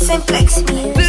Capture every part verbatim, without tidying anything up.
Simplex Music.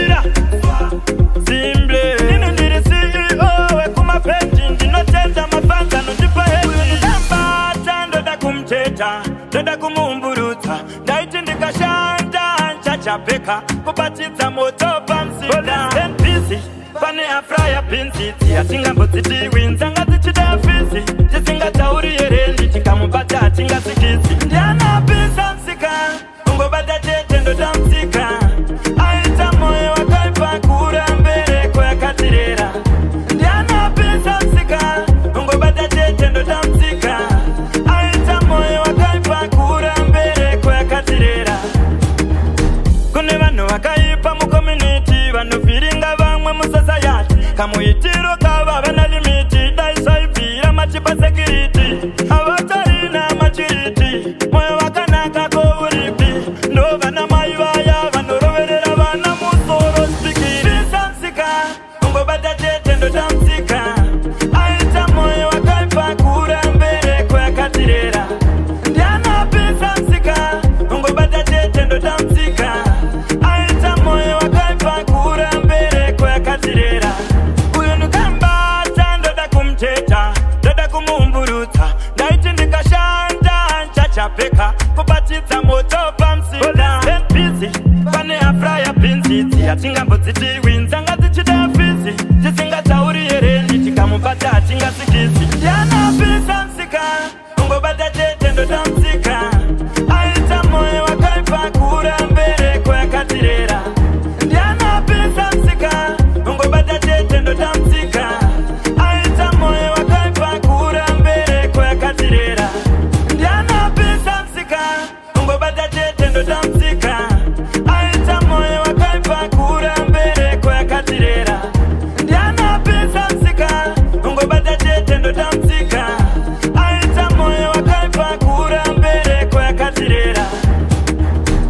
Simple. Nino ndiri C E O wekuma peji ndinotenda mafanga nondipa hezi. Ndamba chandoda kumcheta, ndoda kumumburuta. Ndaiti ndikashanda nchachapeka kubatidza moto pamsida. Ten busy, pane afraya pinsiti. Atingambodzitiwi nzanga dzichida fisi. Tisingatauri yerendi chikamubata atingasikisi. Ndiana pisa msika, ungobata tete ndoda msika. Aita moyo wakaipa kura mbere kwa katirera. Ndiana pisa msika, ungobata tete ndoda msika. Aita moyo wakaipa kura mbere kwa katirera. Kune vanu wakaipa mu community, vanu firinga vamwe mu society. Kamuitiro kava vana limiti, daisaipira machipa security. Avatarina machiriti, moyo wakanaka kovuripi. No vana maivaya, vanu roverera vana musoro spikiri. Pisa msika, ungobata tete ndoda msika. Aita moyo wakaipa kura mbere kwa katirera. Ndiana pisa msika, ungobata tete ndoda msika. Aita moyo wakaipa kura mbere kwa katirera. Uyu nukambata ndoda kumcheta, ndoda kumumburuta. Ndaiti ndikashanda nchachapeka kubatidza moto pamsida. Ten busy, pane afraya pinsiti. Atingambodzitiwi